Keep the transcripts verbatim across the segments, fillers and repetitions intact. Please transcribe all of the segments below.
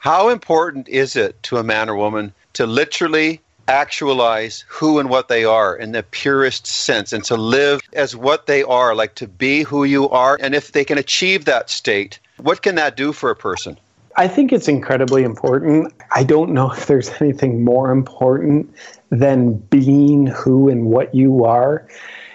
How important is it to a man or woman to literally actualize who and what they are in the purest sense and to live as what they are, like to be who you are? And if they can achieve that state, what can that do for a person? I think it's incredibly important. I don't know if there's anything more important than being who and what you are.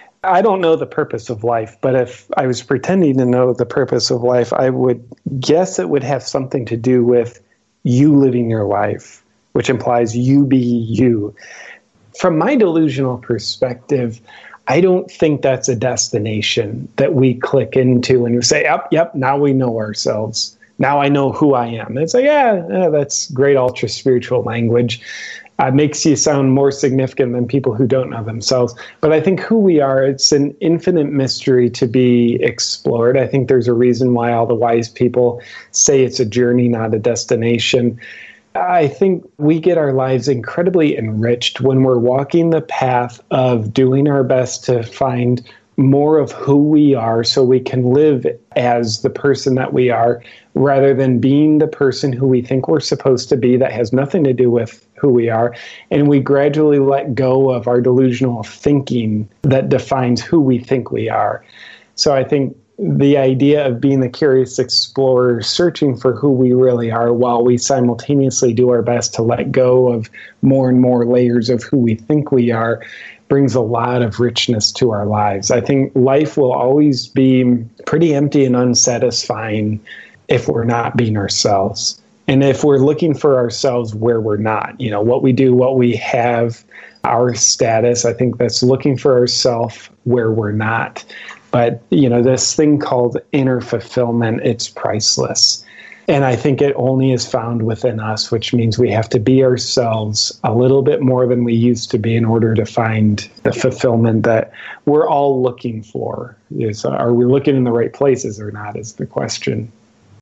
I don't know the purpose of life, but if I was pretending to know the purpose of life, I would guess it would have something to do with you living your life, which implies you be you. From my delusional perspective, I don't think that's a destination that we click into and we say, yep, yep, now we know ourselves. Now I know who I am. It's like, yeah, yeah that's great ultra spiritual language. Uh, makes you sound more significant than people who don't know themselves. But I think who we are, it's an infinite mystery to be explored. I think there's a reason why all the wise people say it's a journey, not a destination. I think we get our lives incredibly enriched when we're walking the path of doing our best to find more of who we are so we can live as the person that we are rather than being the person who we think we're supposed to be that has nothing to do with who we are. And we gradually let go of our delusional thinking that defines who we think we are. So I think the idea of being the curious explorer, searching for who we really are while we simultaneously do our best to let go of more and more layers of who we think we are, brings a lot of richness to our lives. I think life will always be pretty empty and unsatisfying if we're not being ourselves. And if we're looking for ourselves where we're not, you know, what we do, what we have, our status, I think that's looking for ourselves where we're not. But, you know, this thing called inner fulfillment, it's priceless. And I think it only is found within us, which means we have to be ourselves a little bit more than we used to be in order to find the fulfillment that we're all looking for. Is, are we looking in the right places or not is the question.